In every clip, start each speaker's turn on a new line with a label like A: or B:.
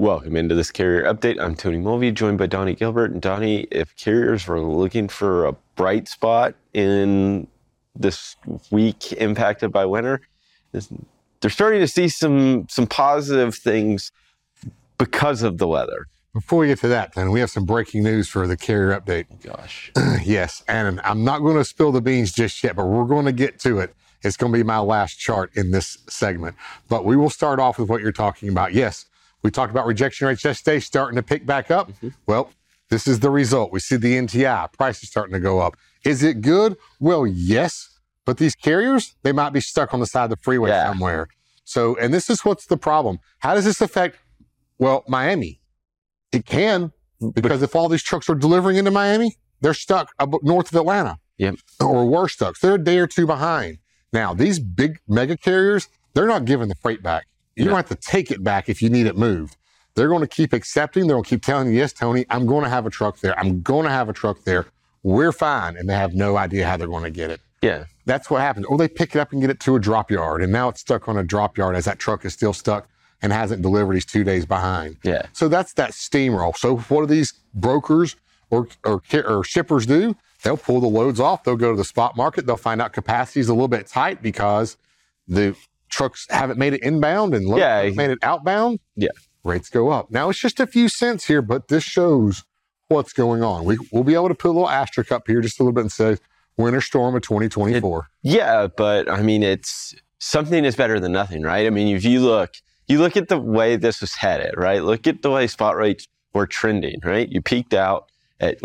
A: Welcome into this carrier update. I'm Tony Mulvey, joined by Donnie Gilbert. And Donnie, if carriers were looking for a bright spot in this week impacted by winter, they're starting to see some positive things because of the weather.
B: Before we get to that, then we have some breaking news for the carrier update.
A: Gosh.
B: Yes, and I'm not going to spill the beans just yet, but we're going to get to it. It's going to be my last chart in this segment. But we will start off with what you're talking about. Yes, we talked about rejection rates yesterday starting to pick back up. Well, this is the result. We see the NTI prices starting to go up. Is it good? Well, yes. But these carriers, they might be stuck on the side of the freeway somewhere. So, and this is what's the problem. How does this affect, well, Miami? It can, because if all these trucks are delivering into Miami, they're stuck north of Atlanta. Or worse stuck. So they're a day or two behind. Now, these big mega carriers, they're not giving the freight back. You don't have to take it back if you need it moved. They're going to keep accepting. They're going to keep telling you, yes, Tony, I'm going to have a truck there. I'm going to have a truck there. We're fine. And they have no idea how they're going to get it.
A: Yeah.
B: That's what happens. Or they pick it up and get it to a drop yard. And now it's stuck on a drop yard as that truck is still stuck and hasn't delivered. He's 2 days behind.
A: Yeah.
B: So that's that steamroll. So what do these brokers or shippers do? They'll pull the loads off. They'll go to the spot market. They'll find out capacity is a little bit tight because the trucks haven't made it inbound and loads haven't made it outbound.
A: Yeah.
B: Rates go up. Now, it's just a few cents here, but this shows what's going on. We'll be able to put a little asterisk up here just a little bit and say winter storm of 2024.
A: But I mean, it's something is better than nothing, right? I mean, if you look at the way this was headed, right? Look at the way spot rates were trending, right? You peaked out at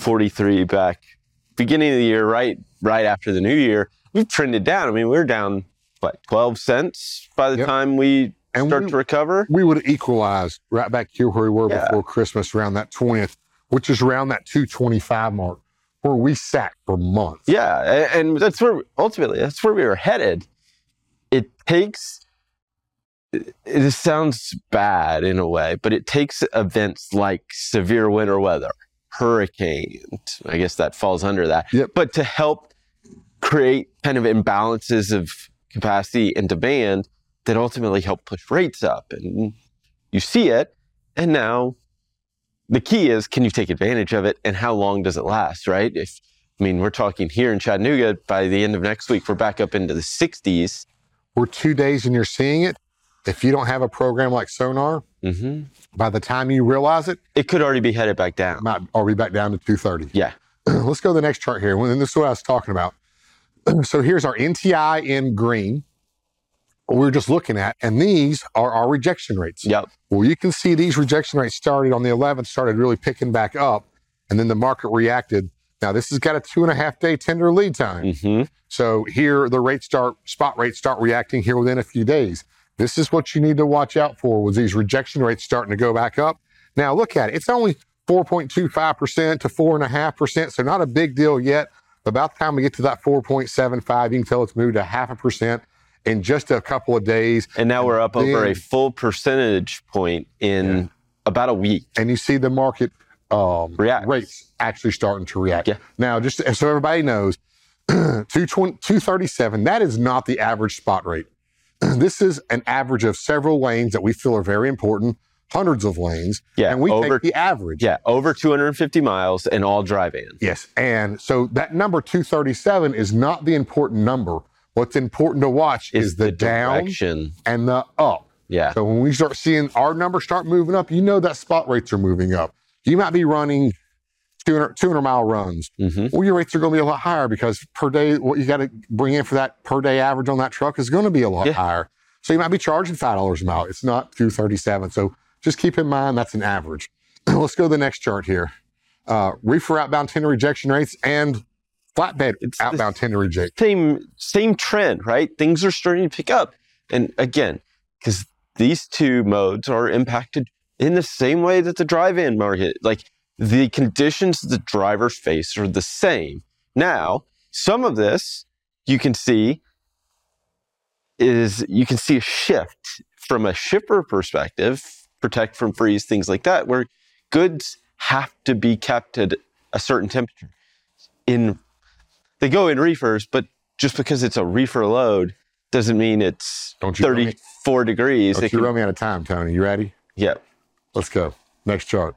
A: 243 back beginning of the year, right after the new year. We've trended down. I mean, we're down 12 cents by the time we start to recover.
B: We would equalize right back here where we were before Christmas, around that 20th, which is around that 225 mark, where we sat for months.
A: Yeah, and that's where we were headed. It sounds bad in a way, but it takes events like severe winter weather, hurricanes, I guess that falls under that, but to help create kind of imbalances of capacity and demand that ultimately help push rates up. And you see it, and now the key is, can you take advantage of it, and how long does it last, right? We're talking here in Chattanooga, by the end of next week, we're back up into the 60s.
B: We're 2 days and you're seeing it. If you don't have a program like Sonar, by the time you realize it,
A: it could already be headed back down.
B: Might already back down to 230.
A: Yeah.
B: Let's go to the next chart here. And this is what I was talking about. So here's our NTI in green. We're just looking at, and these are our rejection rates.
A: Yep.
B: Well, you can see these rejection rates started on the 11th, started really picking back up, and then the market reacted. Now, this has got a 2.5 day tender lead time. So here, spot rates start reacting here within a few days. This is what you need to watch out for, was these rejection rates starting to go back up. Now, look at it. It's only 4.25% to 4.5%, so not a big deal yet. About the time we get to that 4.75, you can tell it's moved to 0.5% in just a couple of days.
A: And now we're up over a full percentage point in about a week.
B: And you see the market rates actually starting to react.
A: Yeah.
B: Now, just so everybody knows, 237, that is not the average spot rate. This is an average of several lanes that we feel are very important, hundreds of lanes, and we take the average.
A: Yeah, over 250 miles and all dry van.
B: Yes, and so that number 237 is not the important number. What's important to watch is the down
A: direction
B: and the up.
A: Yeah.
B: So when we start seeing our numbers start moving up, you know that spot rates are moving up. You might be running 200 mile runs. Well, your rates are going to be a lot higher because per day, what you got to bring in for that per day average on that truck is going to be a lot higher. So you might be charging $5 a mile. It's not 237. So just keep in mind that's an average. Let's go to the next chart here. Reefer outbound tender rejection rates and flatbed outbound tender rejection.
A: Same trend, right? Things are starting to pick up. And again, because these two modes are impacted in the same way that the dry van market, like the conditions the drivers face are the same. Now, some of this you can see a shift from a shipper perspective, protect from freeze, things like that, where goods have to be kept at a certain temperature. They go in reefers, but just because it's a reefer load doesn't mean it's 34 degrees.
B: Don't you run me out of time, Tony. You ready?
A: Yep.
B: Let's go. Next chart.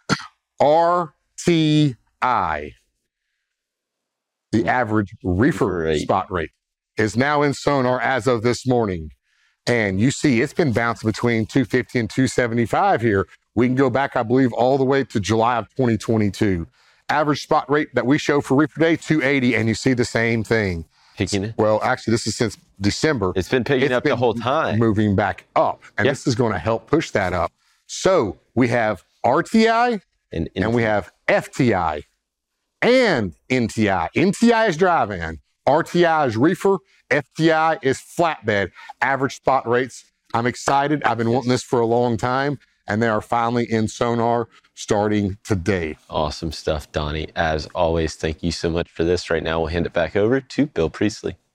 B: RTI, the average reefer spot rate, is now in Sonar as of this morning. And you see it's been bouncing between 250 and 275 here. We can go back, I believe, all the way to July of 2022. Average spot rate that we show for reefer day, 280, and you see the same thing.
A: Picking it?
B: Well, actually, this is since December.
A: It's been picking up the whole time.
B: Moving back up. And this is going to help push that up. So we have RTI and we have FTI and NTI. NTI is dry van. RTI is reefer. FTI is flatbed. Average spot rates. I'm excited. I've been wanting this for a long time, and they are finally in Sonar starting today.
A: Awesome stuff, Donnie. As always, thank you so much for this. Right now, we'll hand it back over to Bill Priestley.